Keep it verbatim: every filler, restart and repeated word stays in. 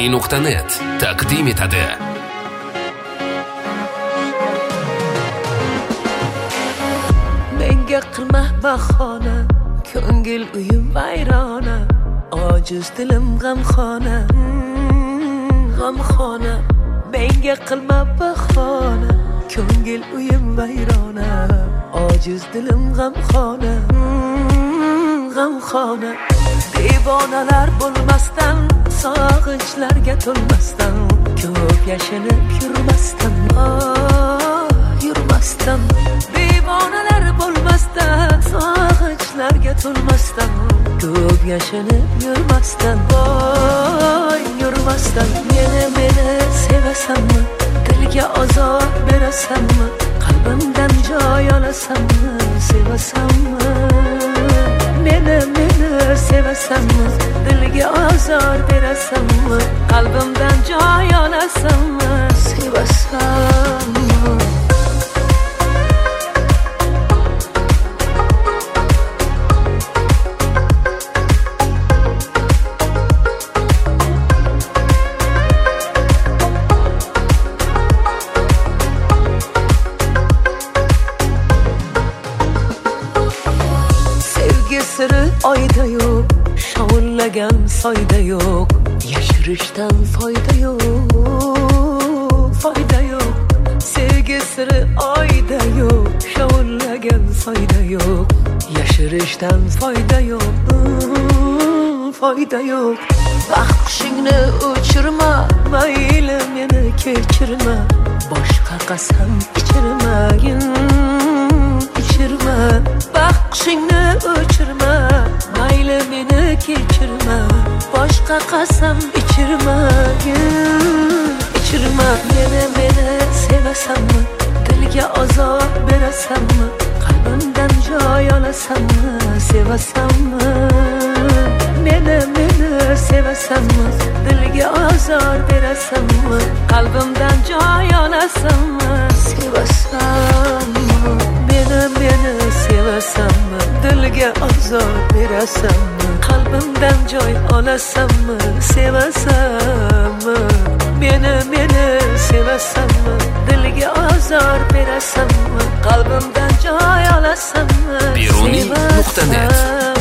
beruniy nuqta net taqdim etadi. Menga qilma bahona, ko'ngil uyim vayrona, ojiz dilim g'amxona, g'amxona. Menga qilma bahona, ko'ngil uyim vayrona, ojiz dilim g'amxona, g'amxona. Devonalar bo'lmasdan, sog'inchlarga to'lmasdan, ko'p yashinib yurmasdan, oh, yurmasdan. Devonalar bo'lmasdan, sog'inchlarga to'lmasdan, ko'p yashinib yurmasdan, voy yurmasdan. Meni meni sevasanmi, dilga ozor berasanmi, qalbimdan joy olasanmi, sevasanmi? Meni meni sevasanmi, dilga ozor berasanmi, qalbimdan joy olasanmi, sevasanmi? Siri oyda yo'q, shovullagan soyda yo'q, yashirishdan foyda yo'q, foyda yo'q. Sevgi siri oyda yo'q, shovullagan soyda yo'q, yashirishdan foyda yo'q, foyda yo'q. Baxt qushingni o'chirma, mayli meni kechirma, boshqa qasam ichirmagin, ichirma. Baxt qushingni o'chirma, mayli meni kechirma, boshqa qasam ichirmagin, ichirma. Meni meni sevasanmi, dilga ozor berasanmi, qalbimdan joy olasanmi, sevasanmi? Meni meni sevasanmi, dilga ozor berasanmi, qalbimdan joy olasanmi, sevasanmi? Meni meni sevasanmi, dilga ozor berasanmi, qalbimdan joy olasanmi, sevasanmi? Meni meni sevasanmi, dilga ozor berasanmi, qalbimdan joy olasanmi, beruniy nuqta net